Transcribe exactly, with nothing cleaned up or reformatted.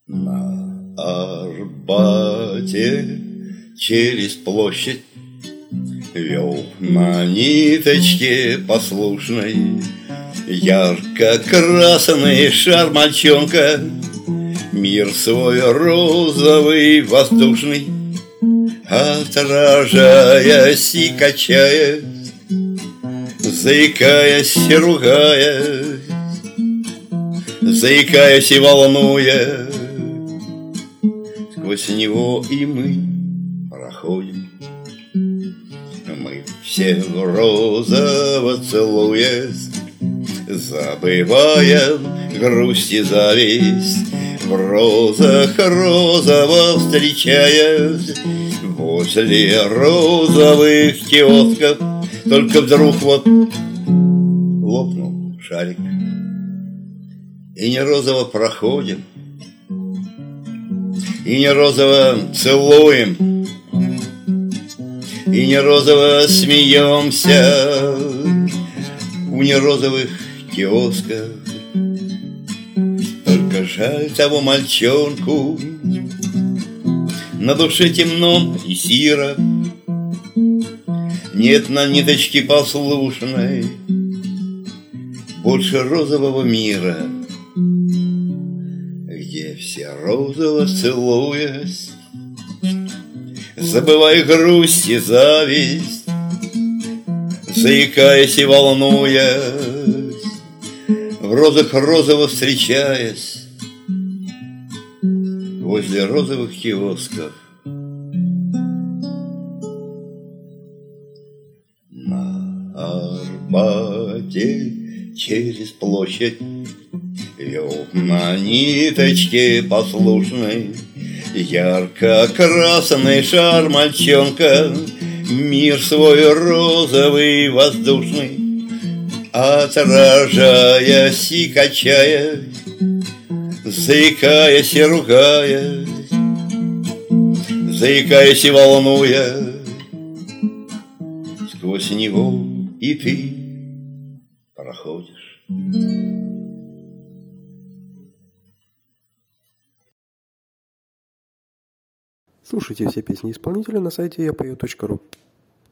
На Арбате через площадь вел на ниточке послушной ярко-красный шар мальчонка, мир свой розовый воздушный, отражаясь и качаясь, заикаясь и ругаясь, заикаясь и волнуя, сквозь него и мы проходим. Мы все розово целуясь, забывая грусть и зависть, в розах розово встречаясь, возле розовых киосков. Только вдруг вот лопнул шарик, и не розово проходим, и не розово целуем, и не розово смеемся у нерозовых киосков. Только жаль того мальчонку, на душе темно и сиро, нет на ниточке послушной больше розового мира, где все розово целуясь, забывая грусть и зависть, заикаясь и волнуясь, в розах розово встречаясь, возле розовых киосков. На Арбате через площадь вел на ниточке послушной ярко-красный шар мальчонка, мир свой розовый воздушный, отражаясь и качаясь, заикаясь и ругаясь, заикаясь и волнуя, сквозь него и ты проходишь. Слушайте все песни исполнителя на сайте я пою точка ру.